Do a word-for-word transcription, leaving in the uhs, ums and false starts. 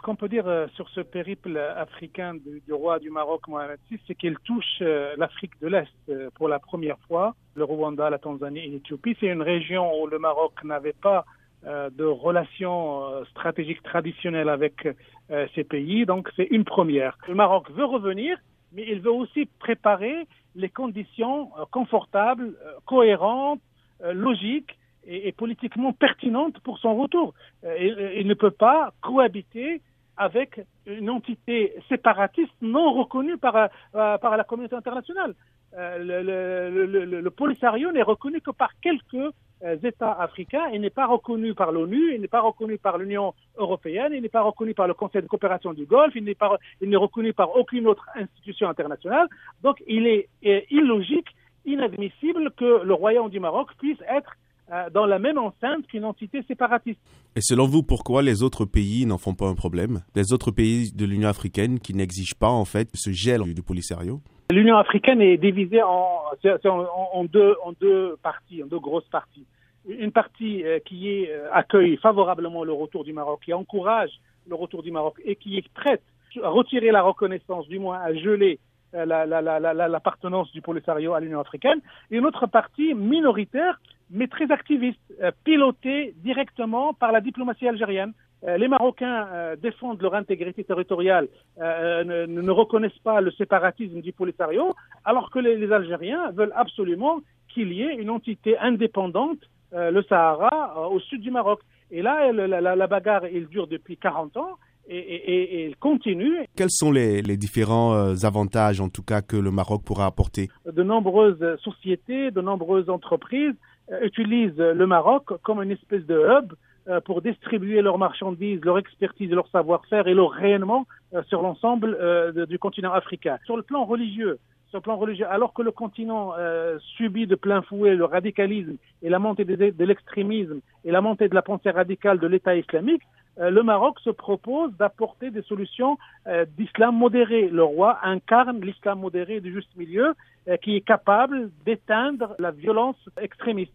Ce qu'on peut dire euh, sur ce périple africain du, du roi du Maroc, Mohamed six, c'est qu'il touche euh, l'Afrique de l'Est euh, pour la première fois. Le Rwanda, la Tanzanie et l'Éthiopie, c'est une région où le Maroc n'avait pas euh, de relations euh, stratégiques traditionnelles avec euh, ces pays. Donc c'est une première. Le Maroc veut revenir, mais il veut aussi préparer les conditions euh, confortables, euh, cohérentes, euh, logiques, et, et politiquement pertinente pour son retour. Il, il ne peut pas cohabiter avec une entité séparatiste non reconnue par, euh, par la communauté internationale. Euh, le, le, le, le Polisario n'est reconnu que par quelques euh, États africains. Il n'est pas reconnu par l'ONU, il n'est pas reconnu par l'Union européenne, il n'est pas reconnu par le Conseil de coopération du Golfe, il n'est pas, il n'est reconnu par aucune autre institution internationale. Donc il est, est illogique, inadmissible que le Royaume du Maroc puisse être dans la même enceinte qu'une entité séparatiste. Et selon vous, pourquoi les autres pays n'en font pas un problème? Les autres pays de l'Union africaine qui n'exigent pas, en fait, ce gel du Polisario? L'Union africaine est divisée en, en, en, deux, en deux parties, en deux grosses parties. Une partie euh, qui est, euh, accueille favorablement le retour du Maroc, qui encourage le retour du Maroc et qui est prête à retirer la reconnaissance, du moins à geler euh, la, la, la, la, l'appartenance du Polisario à l'Union africaine. Et une autre partie minoritaire, mais très activiste, euh, pilotée directement par la diplomatie algérienne. Euh, les Marocains euh, défendent leur intégrité territoriale, euh, ne, ne reconnaissent pas le séparatisme du Polisario, alors que les, les Algériens veulent absolument qu'il y ait une entité indépendante, euh, le Sahara, euh, au sud du Maroc. Et là, la, la, la bagarre, elle dure depuis quarante ans. Et, et, et elle continue. Quels sont les, les différents euh, avantages, en tout cas, que le Maroc pourra apporter? De nombreuses sociétés, de nombreuses entreprises euh, utilisent le Maroc comme une espèce de hub euh, pour distribuer leurs marchandises, leur expertise, leur savoir-faire et leur rayonnement euh, sur l'ensemble euh, de, du continent africain. Sur le plan religieux, sur le plan religieux, alors que le continent euh, subit de plein fouet le radicalisme et la montée de, de l'extrémisme et la montée de la pensée radicale de l'État islamique, euh, le Maroc se propose d'apporter des solutions euh, d'islam modéré. Le roi incarne l'islam modéré du juste milieu euh, qui est capable d'éteindre la violence extrémiste.